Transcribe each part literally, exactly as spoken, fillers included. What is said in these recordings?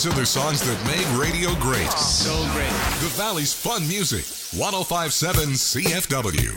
to the songs that made radio great. So great. The Valley's fun music. one oh five point seven C F W.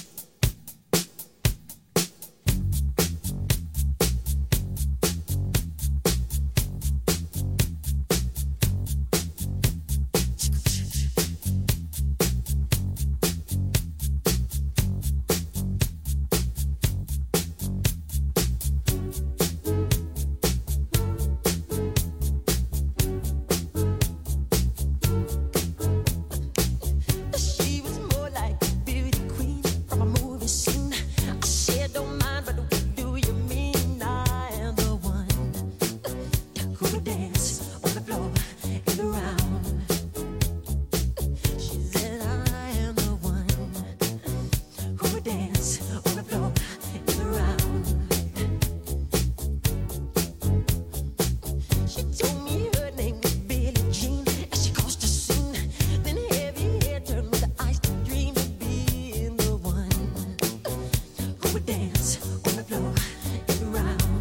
She was more like a beauty queen from a movie scene. I said, don't mind, but what do you mean? I am the one who would dance on the floor and around. She said, I am the one who would dance on the floor and around. She told me her name was Billie Jean as she crossed the scene. Then heavy hair turned with the eyes to dream of being the one who would dance on the floor and around.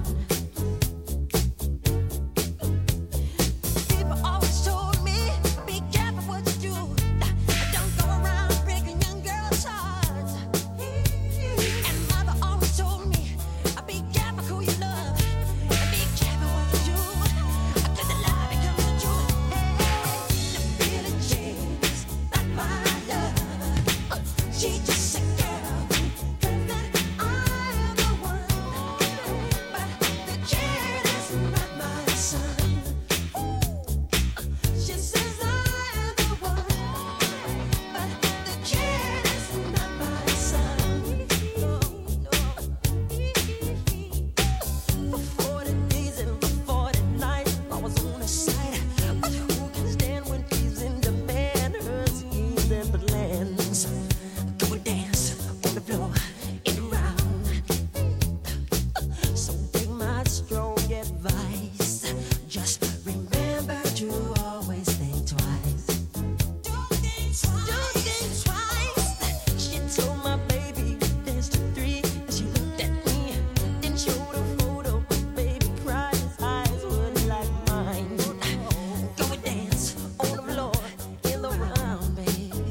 People always told me, be careful what you do. Don't go around breaking young girls' hearts. And mother always told me, be careful who you love. And be careful what you do. Cause the love becomes the truth. Hey, Billie Jean's not my love. She just a girl who claims that I am the one. But the kid is not my son. She says I am the one. But the kid is not my son. For forty days and for forty nights, I was on her side. But who can stand when she's in demand? Her schemes and plans. Go and dance on the floor and around. So take my strong advice. Just remember to always think twice. Don't think twice. She told my baby dance to three. And she looked at me, then showed a photo. Baby cried, his eyes were like mine. Go and dance on the floor in the round, babe.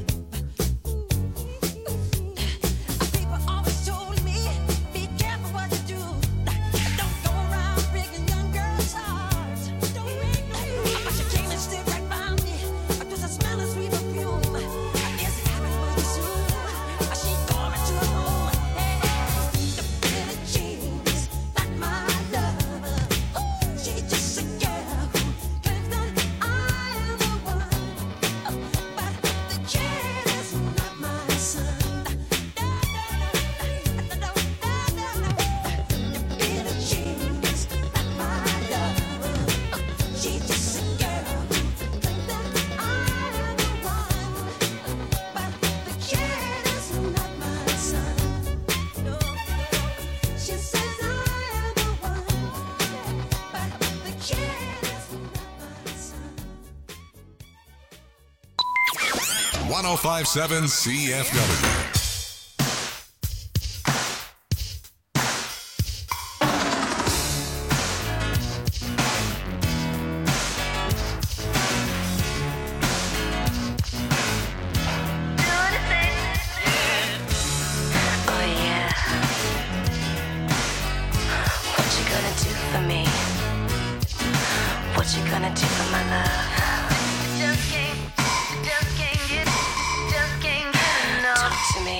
People always told me, be careful what you do. Don't go around breaking young girls' hearts. But she came and stood right by me. Just a smell of sweet perfume. I guess it happened pretty soon. She called me to her home. Hey, the Billie Jean's not my lover. She's just a girl who claims that I am the one. But the kid is not my son. Billie Jean's not my lover. She's just a girl who claims that I am the one. But the kid is not my son. She says I am the one. But the kid is not my son. one oh five point seven C F W. Oh yeah. What you gonna do for me? What you gonna do for my love? Just can't, just can't get, just can't get enough. Talk to me.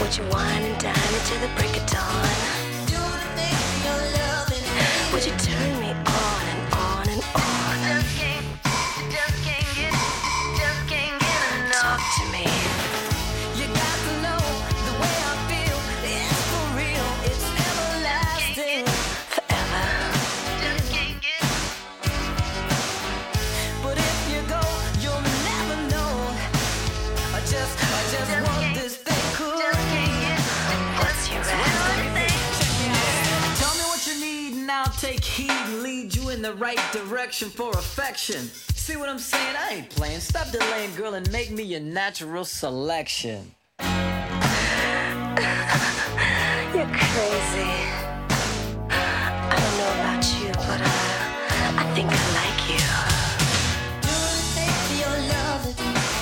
Would you wine and dine me till the break of dawn? Do the things you're loving, baby. Would you turn me on and on and on? Just can't, just can't get, just can't get enough. Talk to me. You got to know the way I feel. It's for real. It's everlasting. Forever. Just can't get, But if you go, you'll never know. I just, I just Just want can't- this thing cool. just can't get, What's your just ask? one thing. Tell me what you need and I'll take heed and lead you in the right direction for affection. See what I'm saying? I ain't playing. Stop delaying, girl, and make me your natural selection. You're crazy. I don't know about you, but uh, I think I like you. Do the things you're loving.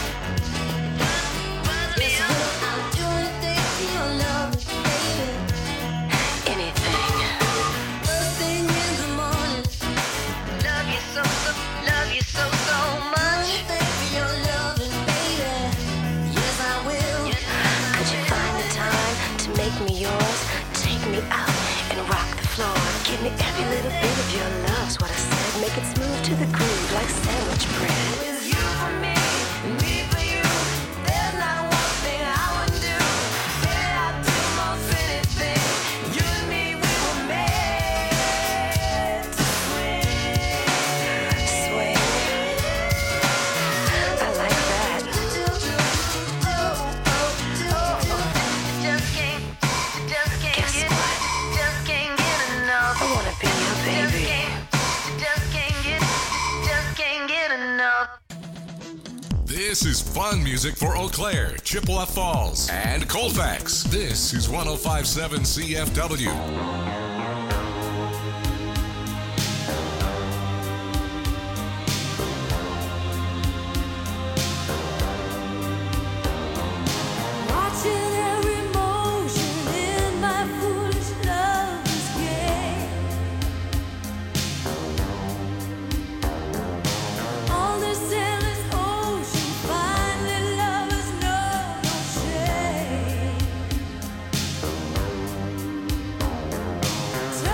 Yes, well, I'll do the things you're loving, baby. Anything. First thing in the morning. Love you so, so, love you so, so much. Do the things you're loving, baby. Yes, I will. Could you find the time to make me yours? Take me out and rock the floor. Give me every little bit of your love's what I said. Make it smooth to the groove like sandwich bread. It's you for me, and me for you. There's not one thing I wouldn't do. Baby, I'd do most anything. You and me, we were made to swing. Swing. I like that. Just can't, just can't Guess get, what? just can't get enough. I wanna be your Just baby. can't, just can't get, just can't get enough. This is fun music for Eau Claire, Chippewa Falls, and Colfax. This is one oh five point seven C F W. Watching every motion in my foolish lover's game. On this endless ocean, finally lovers know no shame.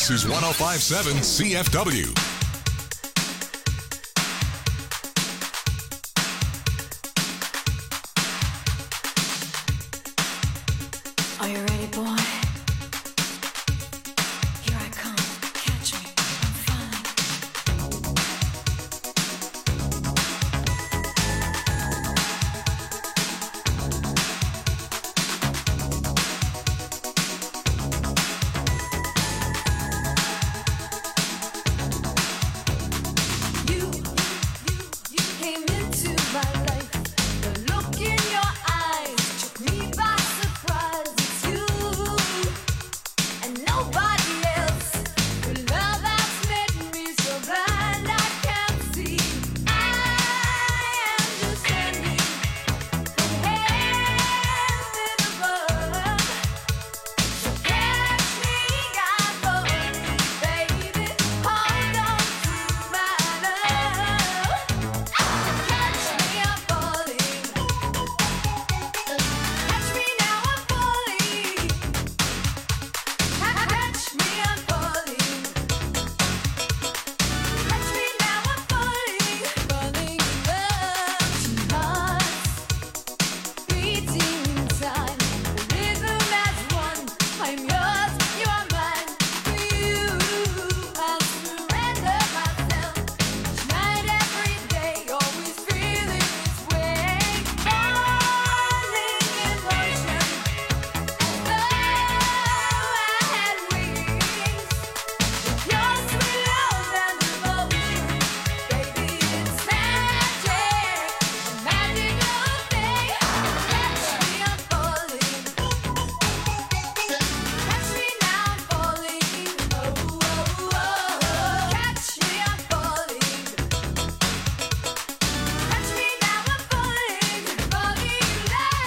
This is one oh five point seven C F W. Are you ready, boy? Here I come. Catch me. I'm falling. You, you, you came into my life. The look in your eyes took me by surprise. It's you and nobody else. Your love has made me so blind I can't see. I am just standing from heaven above. So catch me, I'm falling, baby. Hold on to my love. Catch me, I'm falling. Catch me now, I'm falling. Catch me, I'm falling. Catch me now, I'm falling. Falling in love to hearts beating in time. The rhythm has won. I'm yours, you are mine. For you, I surrender myself. Each night, every day, always feeling this way. Falling in motion, as though I had wings. Your sweet love and devotion, baby, it's magic, a magical thing. Catch me, I'm falling. Catch me now, I'm falling. Oh, oh, oh. Catch me, I'm falling. Catch me now, I'm falling. Falling in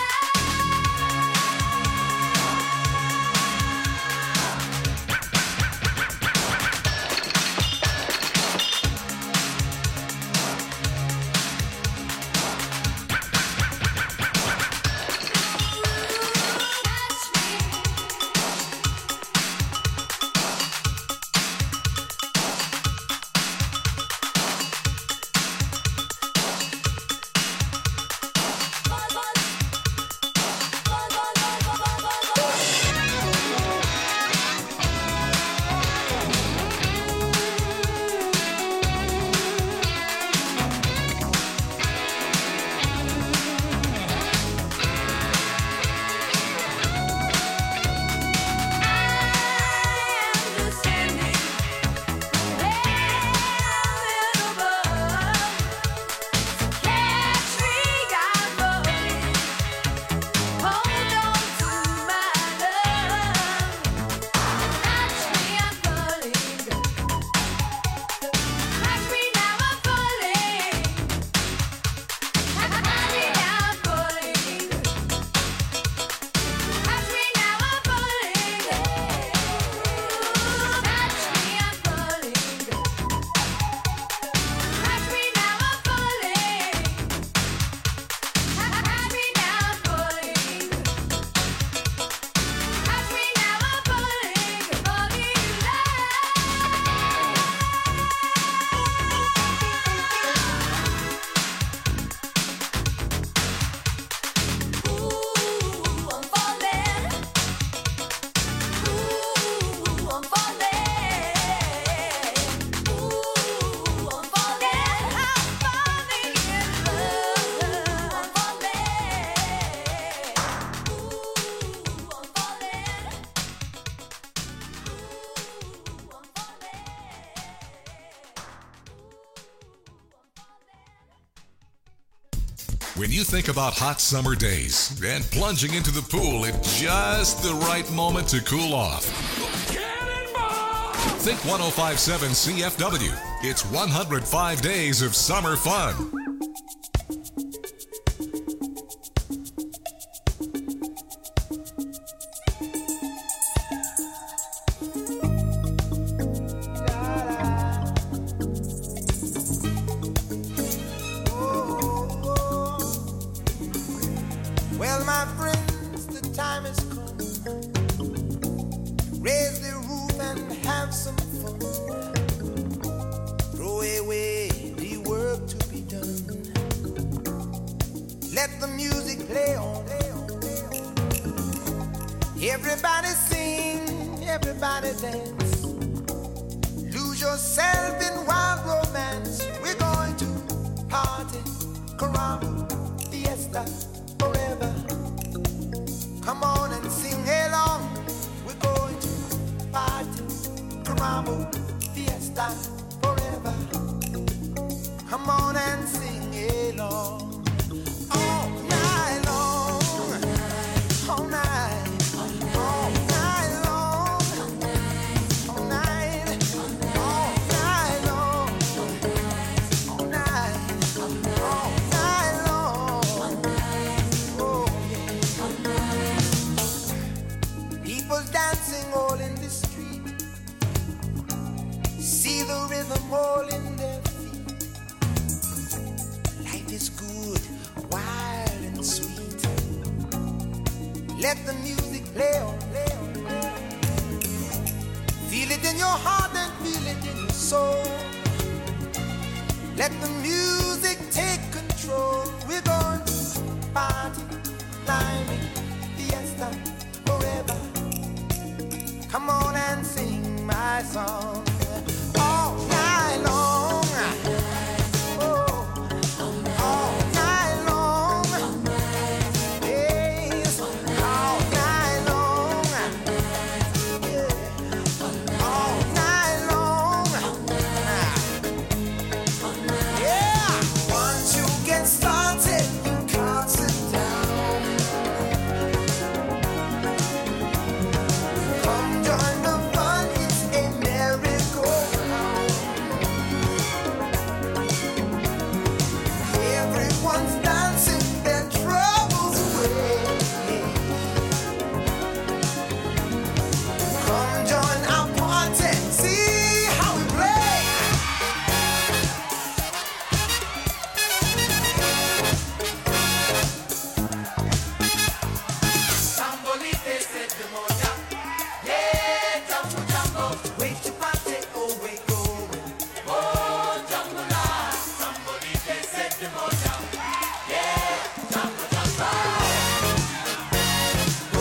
When you think about hot summer days and plunging into the pool at just the right moment to cool off, think one oh five point seven C F W. It's one hundred five days of summer fun. Well, my friends, the time has come. Raise the roof and have some Let the music play on. Everybody sing, everybody dance. Lose yourself in wild romance. We're going to party, caramba, fiesta, forever. Come on and sing along. We're going to party, caramba, fiesta, forever. Come on and sing along. All night long, all night, all night long, all night, all night long, all night, all night long. Oh yeah. People dancing all in the street. See the rhythm all in their feet. Life is good, wild and sweet. Let the music play on, play on, play on. Feel it in your heart and feel it in your soul. Let the music take control. We're going to party, climbing, fiesta, forever. Come on and sing my song all night long. Oh, all night long. Yes, all night long. Yeah, all night long. Yeah, once you get started, you can't sit down. Come join the fun, it's a merry-go-round. Everyone's dancing their troubles away. Come join our party, see how we play. Tambolite se demoja, yeah, jambo jambo. Wait to party, oh wait, oh wait. Oh, jambo la. Tambolite se demoja, yeah, jambo jambo. Oh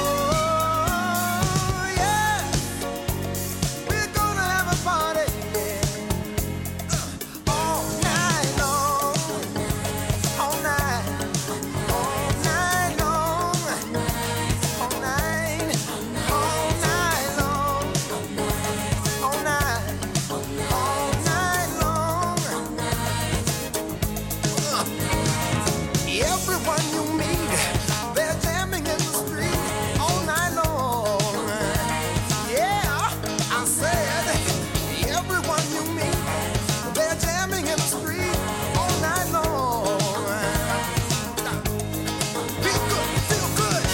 yeah, we're gonna have a party, yeah. All night long, all night, all night long, all night, all night long, all night, all night long. Everyone you meet, they're jamming in the street all night long. Yeah, I said, everyone you meet, they're jamming in the street all night long. Feel good, feel good.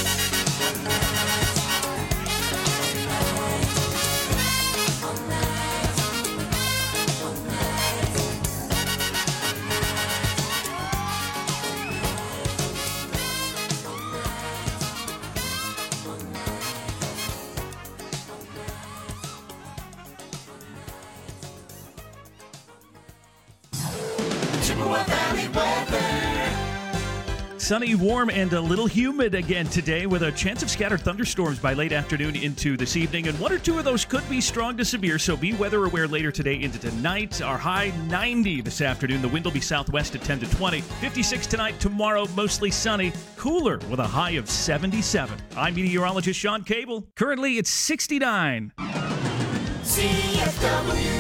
Sunny, warm, and a little humid again today with a chance of scattered thunderstorms by late afternoon into this evening. And one or two of those could be strong to severe, so be weather aware later today into tonight. Our high ninety this afternoon. The wind will be southwest at ten to twenty. fifty-six tonight, tomorrow, mostly sunny. Cooler with a high of seventy-seven. I'm meteorologist Sean Cable. Currently, it's sixty-nine. C F W.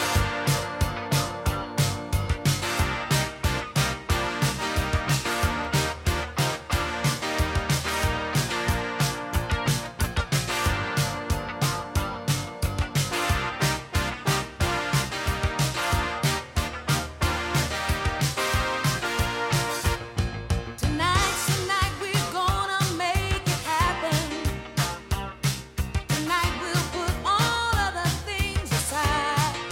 Tonight's the night we're gonna make it happen. Tonight we'll put all other things aside.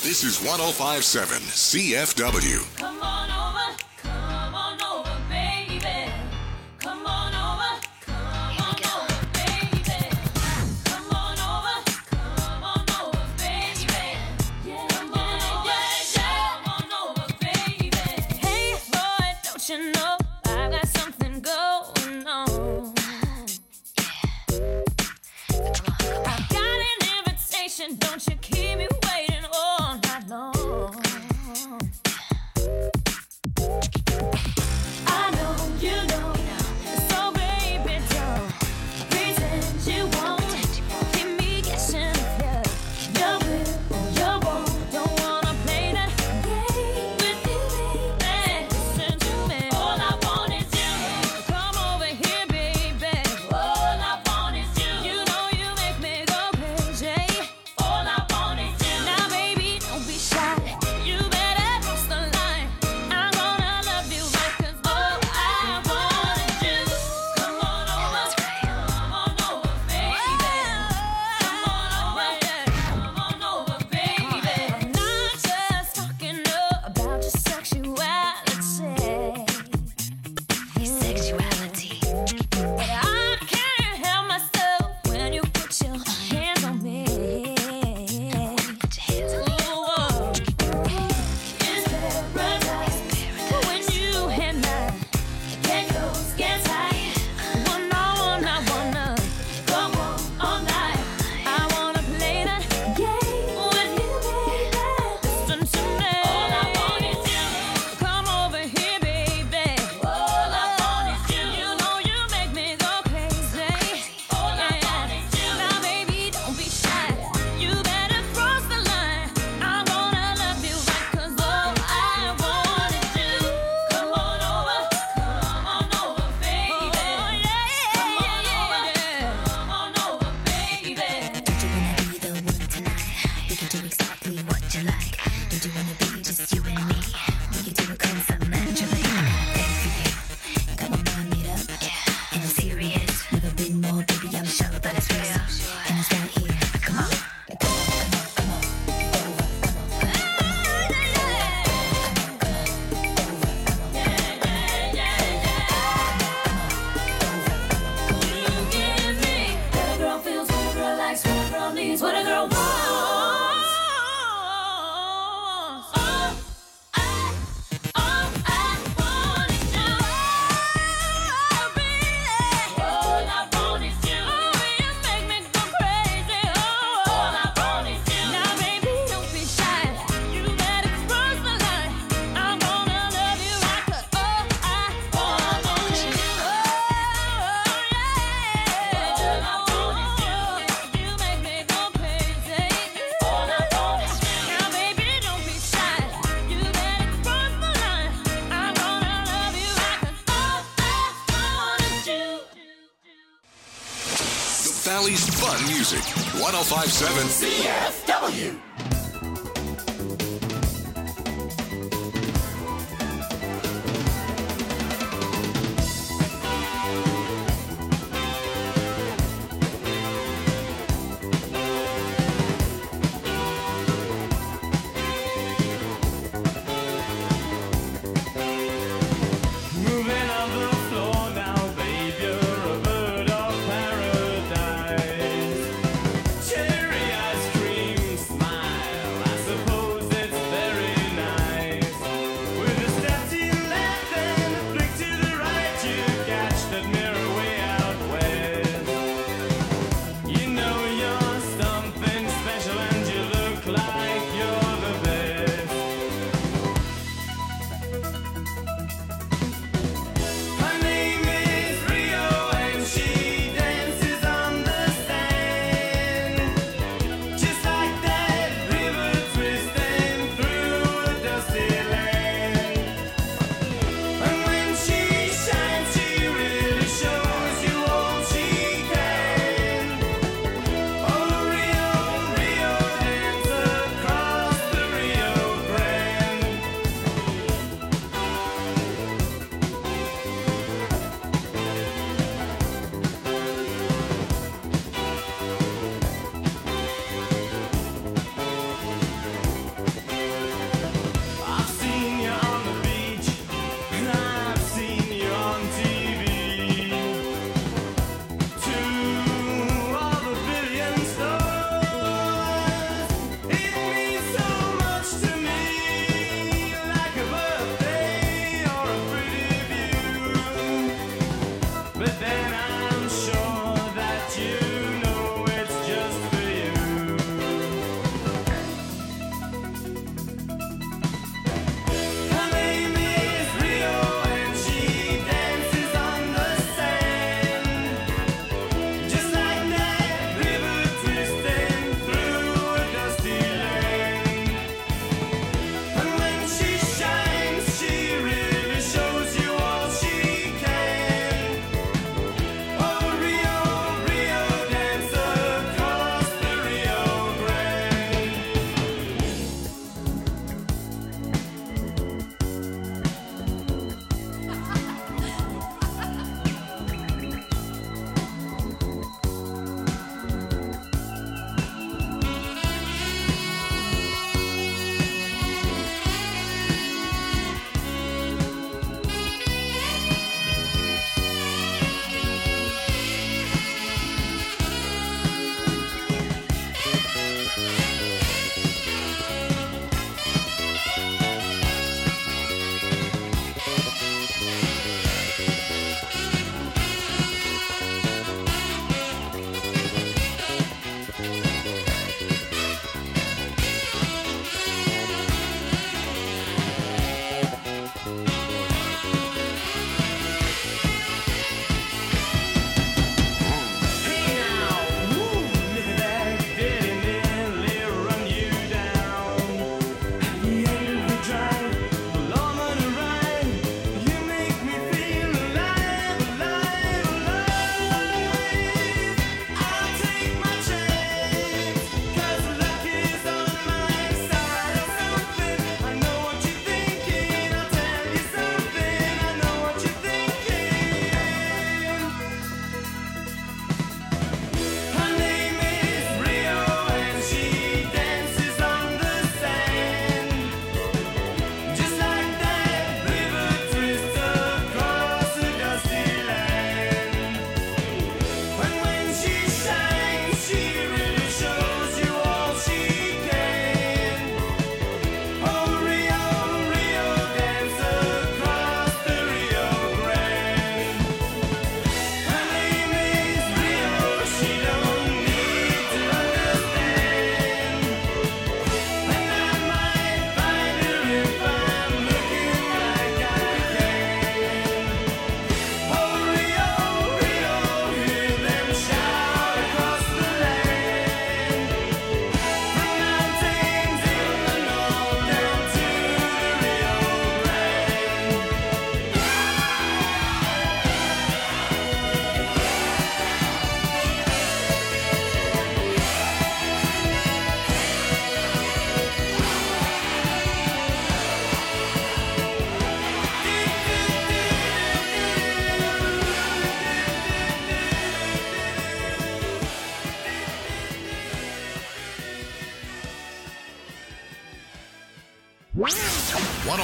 This is one oh five point seven C F W. Come on over, come on over, baby. Come on over, come on over, baby. Come on over, come on over, baby. Yeah, come on over, come on over, baby. Hey, boy, don't you know I got something going on? I've got an invitation, don't you keep me waiting all night long. I know you know, so baby don't pretend you won't keep me guessing. Yeah, you will or you won't. Don't wanna play that game with you, baby. Listen to me. All I want is you. Come over here, baby. All I want is you. You know you make me go crazy. All I want is you. Now, baby, don't be shy. You better cross the line. I'm gonna love you right, 'cause all I want is you. Come on over, come on over, baby. Come on over, come on over, baby. I'm not just talking about your sexuality. Sexuality. But I can't help myself when you put your hands on me. Put your hands on me. Ooh, it's paradise when you and I get close, get tight. One on one, I wanna go on all night. I wanna play that game with you, baby. Listen to me. All I want is you. Come over here, baby. All I want is you. You know you make me go crazy. All I want is you. Now, baby, don't be shy. You better cross the line. I'm gonna love you right, 'cause all I want is you. Come on over, come on over, baby. Come on over, come on over, baby. Don't you wanna be the one tonight? We can do exactly what you like. Don't you wanna be just you and me? We can do it complimentary. Thanks for you. Got my mind made up. And I'm serious. Never been more, baby. I'm sure, but it's real. And it's right here. Come on. Come on, come on, come on. You give me what a girl feels, what a girl likes, what a girl needs, what a girl wants. All I, all I want is you. Oh, baby. All I want is you. Oh, you make me go crazy. Oh, all I want is you. Now, baby, don't be shy. You better cross the line. I'm gonna love you right, 'cause all I want is you. Oh, yeah. All I want is you. You make me go crazy. All I want is you. Now, baby, don't be shy. You better cross the line. I'm gonna love you right, 'cause all I want is you. The Valley's fun music. one oh five point seven C F W. Moving on the floor now, babe, you're a bird of paradise. Cherry ice cream smile.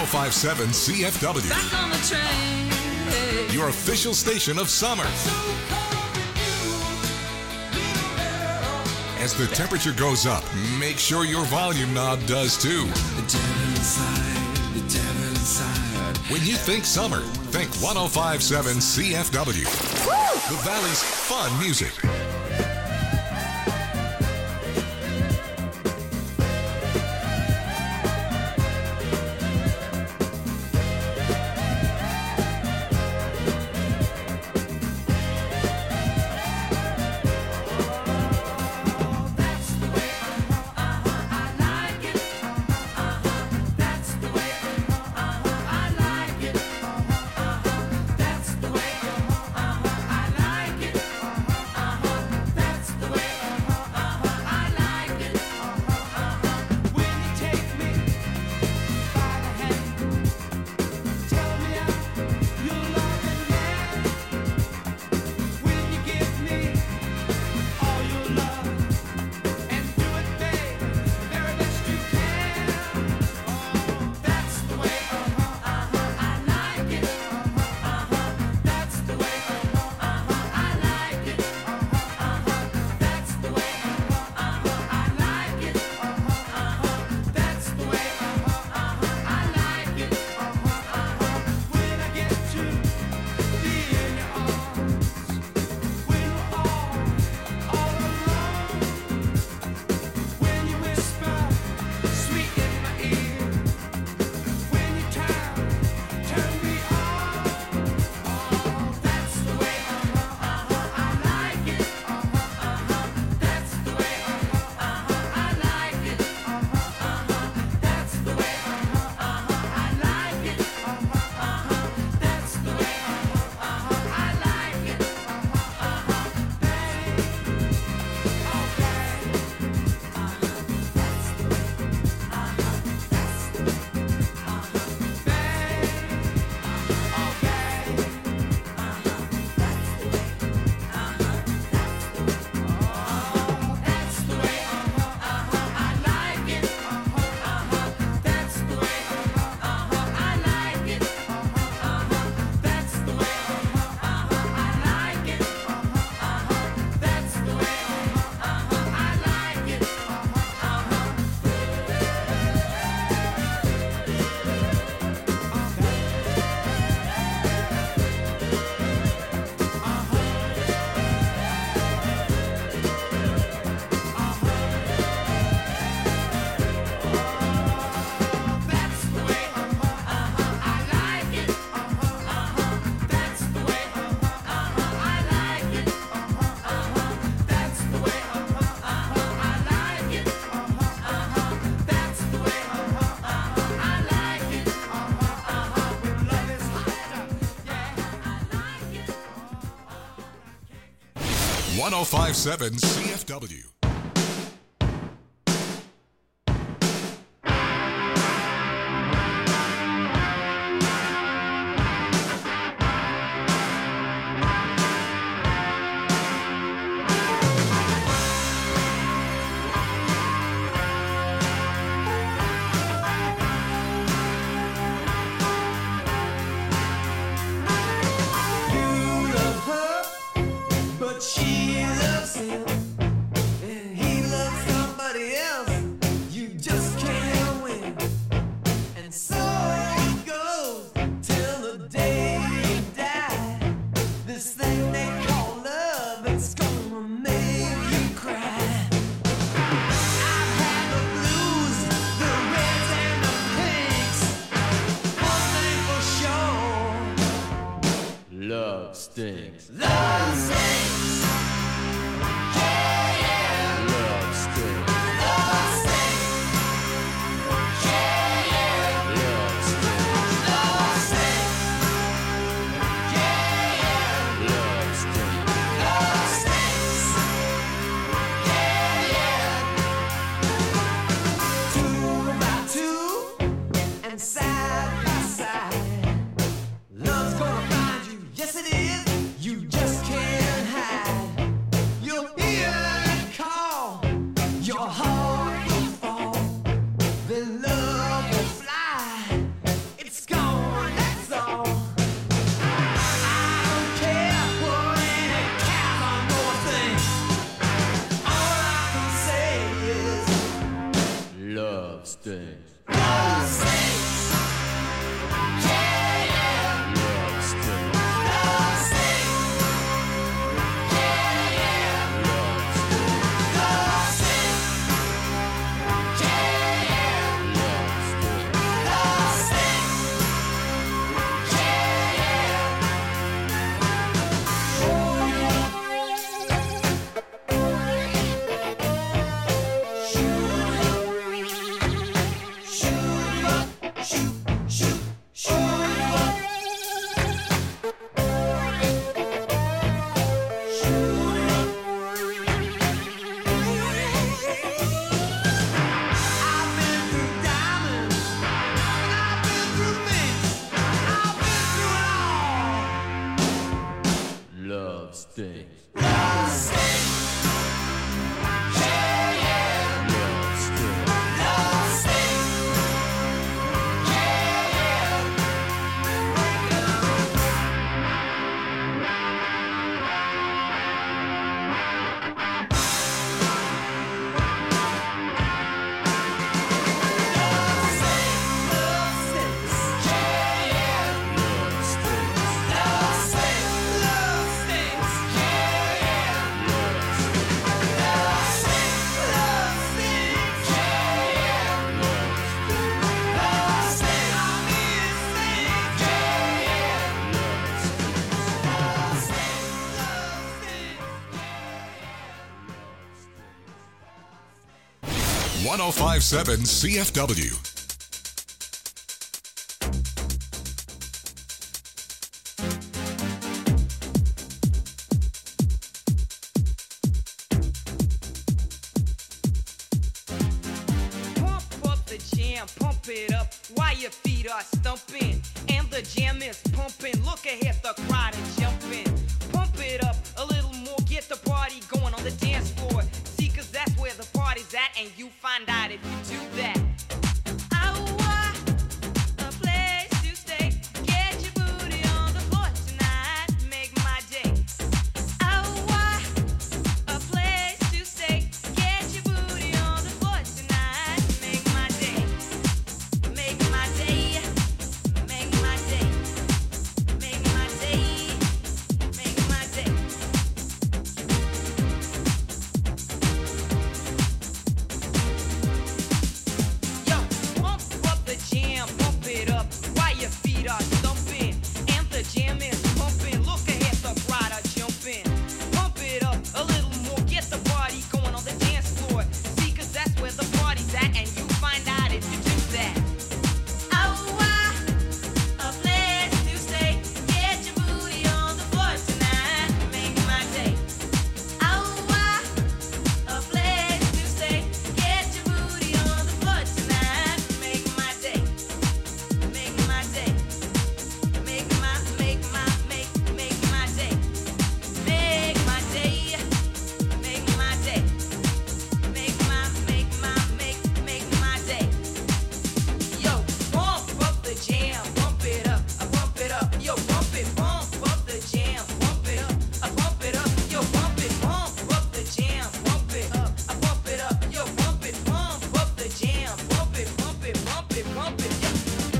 oh five seven C F W, Back on the train. Hey. your official station of summer. As the temperature goes up, make sure your volume knob does too. The devil inside, the devil inside. When you think summer, think one oh five seven C F W. The Valley's fun music. one oh five point seven C F W. Love stinks. Love stinks. Yeah, yeah. Love stinks. Love stinks. Yeah, yeah. Love stinks. Love stinks. Yeah, yeah. Love stinks. Love stinks. Yeah, yeah. Two by two and side by side. Love's gonna find you. Yes, it is. You just can't hide. Love stinks. one oh five point seven C F W. Pump up the jam, pump it up while your feet are stumping. And the jam is pumping. Look ahead, the crowd is jumping. Pump it up a little more, get the party going on the dance floor. See, cause that's where the party's at, and you find out if you do that. A place to stay. Get your booty on the floor tonight. Make my day. A place to stay. Get your booty on the floor tonight. Make my day. Make my day. Make my day. Make my day. Make my day. Yo, pump up the jam, pump it up while your feet are thumping. And the jam is pumping. Look ahead, the crowd are jumping. Pump it up a little more, get the party going on the dance floor. See, cause that's where the party's at, and you find out if you do that. A place to stay. Get your booty on the floor tonight. Make my day. A place to stay. Get your booty on the floor tonight. Make my day. Make my day. Make my, make my, make, make my day. Make my day. Make my day. Make my, make my, make, make my day. Yo, pump up the jam, pump it up, I pump it up. Yo, pump it, pump up the jam, pump it up, I pump it up. Yo, pump it, pump up the jam, pump it up, I pump it up. Yo, pump it, pump up the jam, pump it, pump it, pump it, pump it. Yo.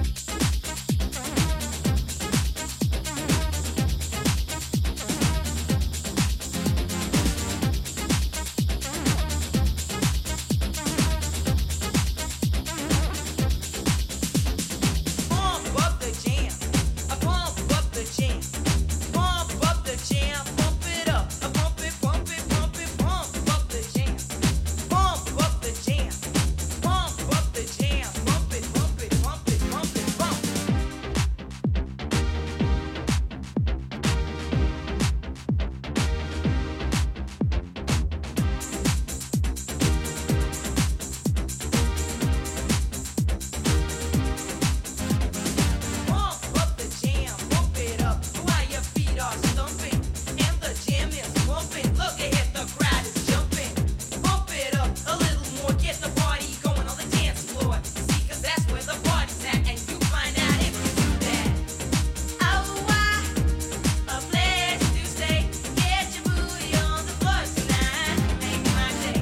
Pump up the jam, I pump up the jam, pump up the jam, pump it up, I pump it, pump it, pump it, pump up the jam, pump up the jam, pump up the jam, pump it, pump it, pump it, pump it, pump. Pump up the jam, pump it up while your feet are stumping. And the jam is pumping. Look ahead, the crowd is jumping. Pump it up a little more, get the party going on the dance floor. See, cause that's where the party's at, and you find out if you do that. A place to stay. Get your booty on the floor tonight. Make my day.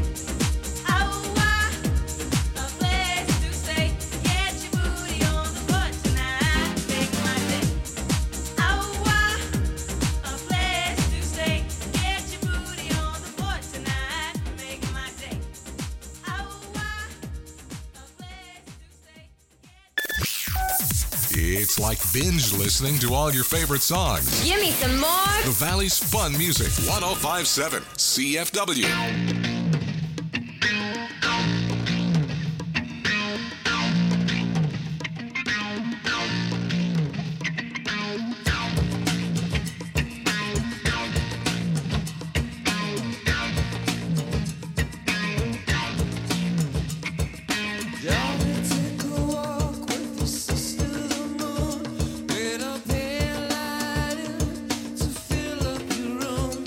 A place to stay. Get your booty on the floor tonight. Make my day. A place to stay. Get your booty on the floor tonight. Make my day. It's like binge listening to all your favorite songs. Give me some more. The Valley's Fun Music, one oh five point seven C F W. Take a walk with your sister the moon. Get a pale lighter to fill up your room.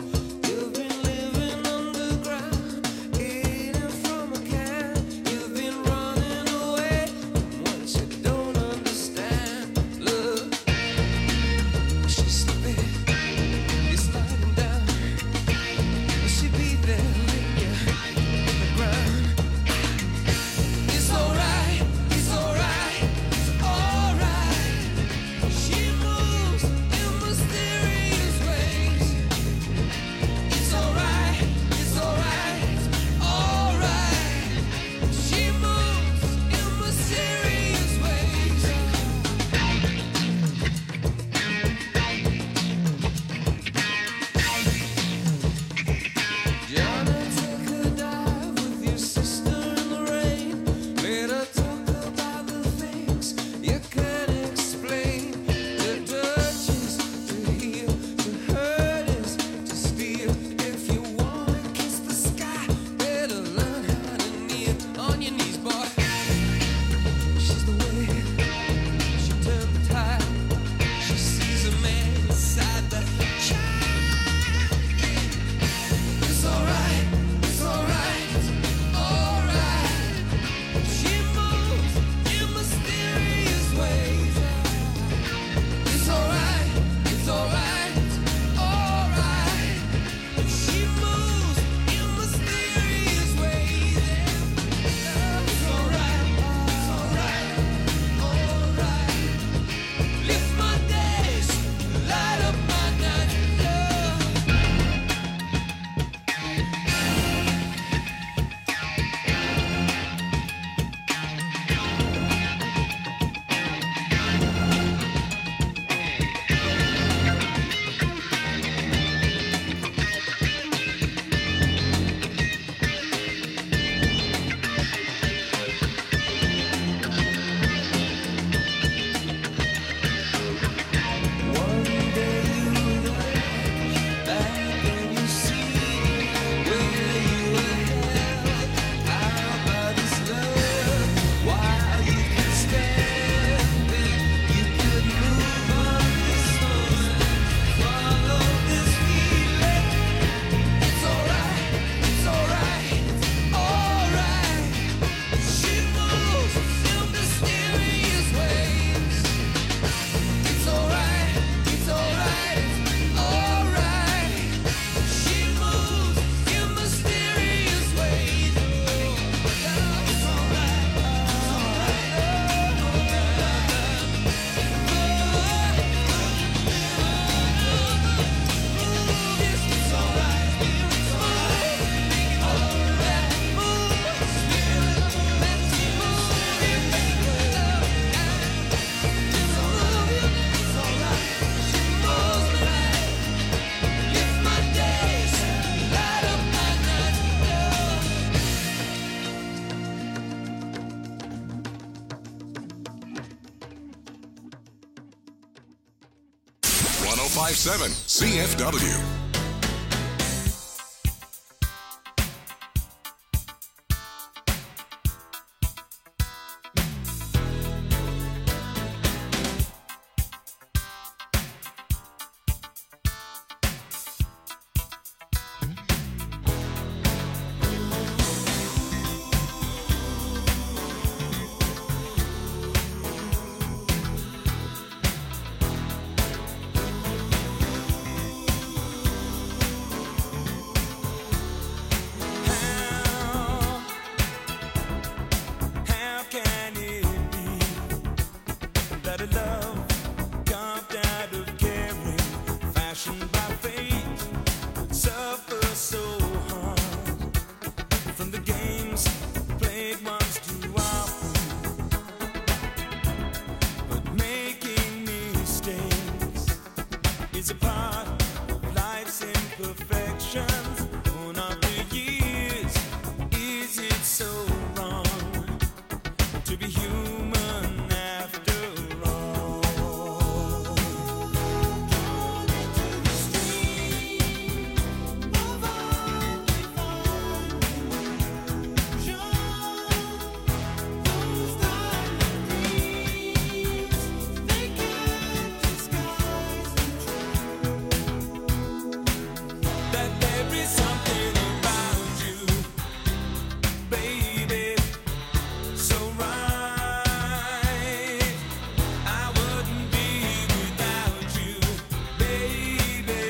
five seven C F W. How can it be that a love carved out of caring, fashioned by fate, suffers so hard from the games played once too often? But making mistakes is a part of life's imperfections. Born of the years, is it so wrong to be human after all? Drawn into the stream of undefined illusion, those diamond dreams, they can't disguise the truth that there is something about you, baby, so right. I wouldn't be without you, baby,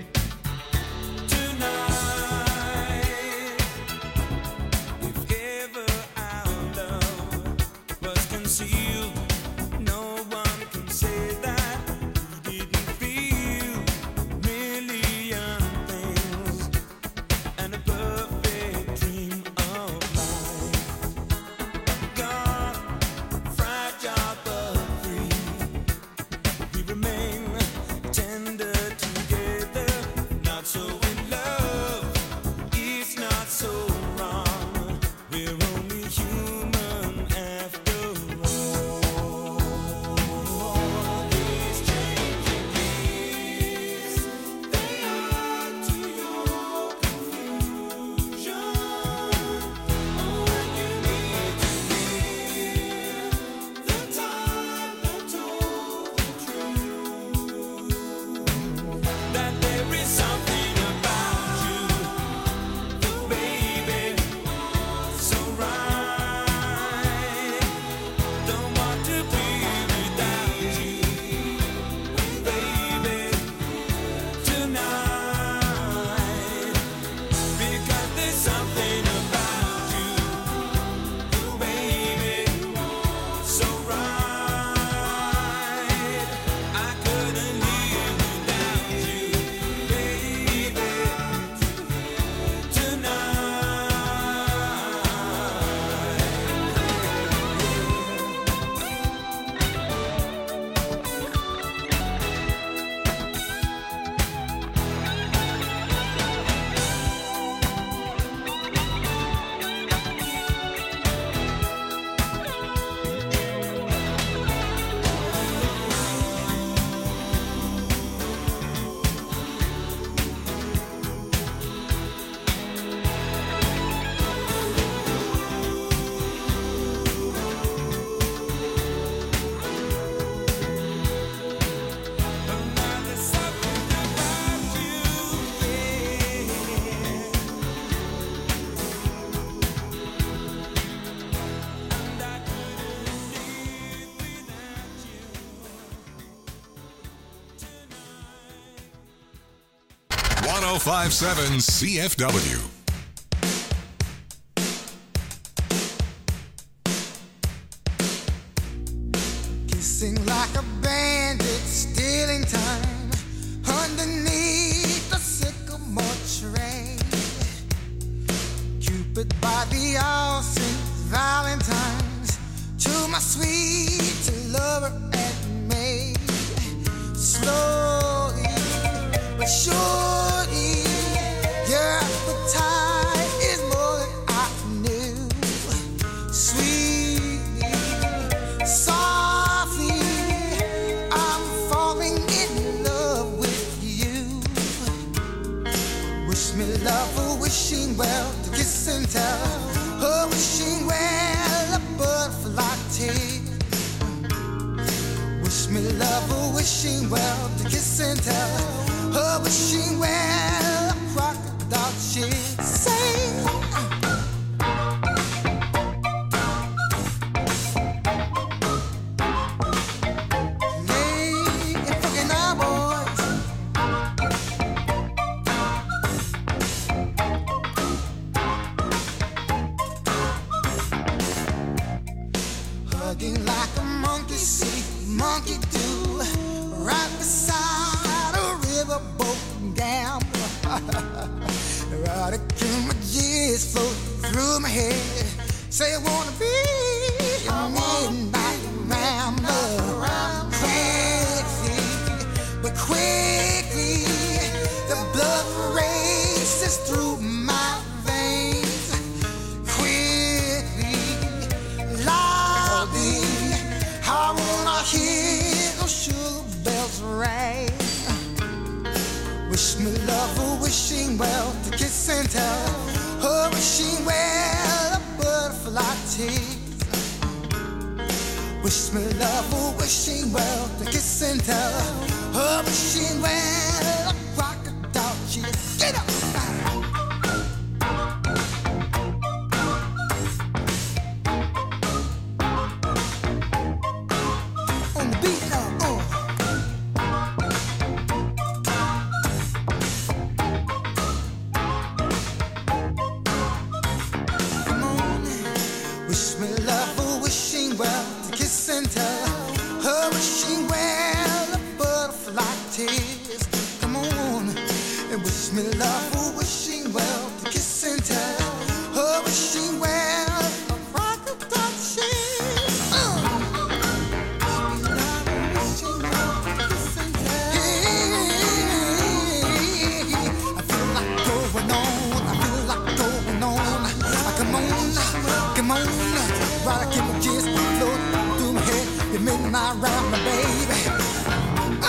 tonight. If ever our love was concealed, no one can say that we didn't feel a million things and a perfect dream of life. God, fragile but free, we remain tender together, not so in love, it's not so wrong, we're only human after all. These changing years, they add to your confusion. Oh, when you need to hear the time that told the truth that there is something about you, baby, so right. Don't want to be without you, baby, tonight. Because there's something about you, baby, so right. I couldn't live without you, baby, tonight. There's something about you, yeah. And I couldn't live without you tonight. one oh five point seven C F W. Kissing like a bandit, stealing time underneath the sycamore tree. Cupid by the all Saint Valentine's, to my sweet lover and maid. Slowly but surely, your appetite is more than I knew. Sweetly, softly, I'm falling in love with lover, wishing well to kiss and tell. Oh, wishing well a butterfly tail. Wish me lover, wishing well to kiss and tell. Oh, wishing well a crocodile shit. Say. Hugging like a monkey see, monkey do, right beside a riverboat gambler. Right again, my G's float through my head. Say I wanna be a midnight rambler. Quickly, but quickly, the blood races through my veins. Quickly, loudly, I wanna hear those sugar bells ring. Wish me lover, wishing well to kiss and tell. Oh, wishing well a butterfly tease. Wish me lover, wishing well to kiss and tell. Oh, wishing well a crocodile cheese. Get up! On the beat now, oh. Come on, wish me lover, wishing well to kiss and tell. Her wishing well a butterfly tears. Come on, and wish me lover, wishing well to kiss and tell. Her wishing well a crocodile cheese. Uh. I feel like going on, I feel like going on. Come on, come on, right, I keep my kiss float through my head. The midnight round my baby. Uh.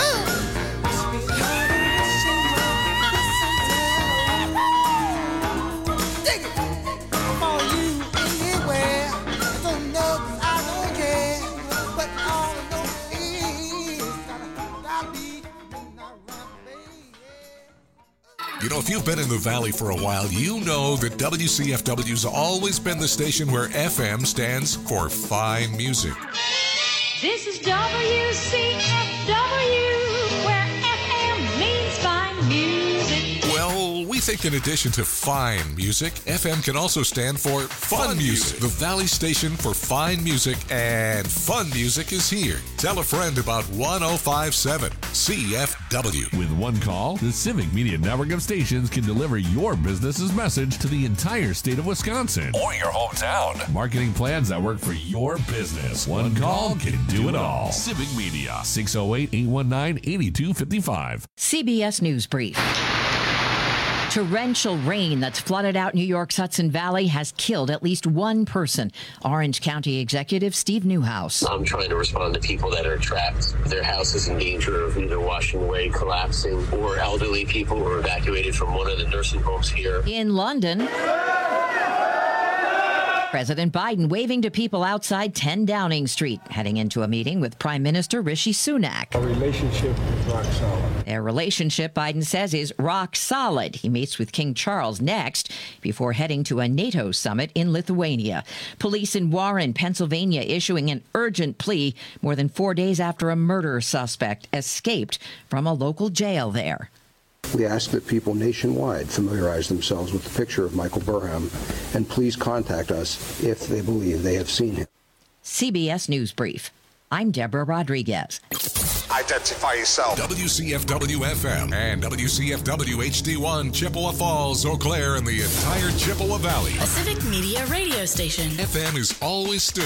Dig it. For you anywhere. I don't know 'cause I don't care. But all I know is gotta, gotta be midnight round my baby. You know, if you've been in the Valley for a while, you know that W C F W's always been the station where F M stands for fine music. This is W C F W, where F M means fine music. Well, we think in addition to fine music, F M can also stand for fun music. The Valley station for fine music and fun music is here. Tell a friend about one oh five point seven C F W. With one call, the Civic Media Network of stations can deliver your business's message to the entire state of Wisconsin Or your hometown. Marketing plans that work for your business. One call can do it all. Civic Media, six oh eight, eight one nine, eight two five five. C B S News Brief. Torrential rain that's flooded out New York's Hudson Valley has killed at least one person. Orange County Executive Steve Newhouse. I'm trying to respond to people that are trapped. Their house is in danger of either washing away, collapsing, or elderly people who are evacuated from one of the nursing homes here. In London, President Biden waving to people outside ten Downing Street, heading into a meeting with Prime Minister Rishi Sunak. Our relationship is rock solid. Their relationship, Biden says, is rock solid. He meets with King Charles next before heading to a NATO summit in Lithuania. Police in Warren, Pennsylvania, issuing an urgent plea more than four days after a murder suspect escaped from a local jail there. We ask that people nationwide familiarize themselves with the picture of Michael Burham and please contact us if they believe they have seen him. C B S News Brief. I'm Deborah Rodriguez. Identify yourself. W C F W F M and W C F W H D one, Chippewa Falls, Eau Claire, and the entire Chippewa Valley. A Civic Media radio station. F M is always still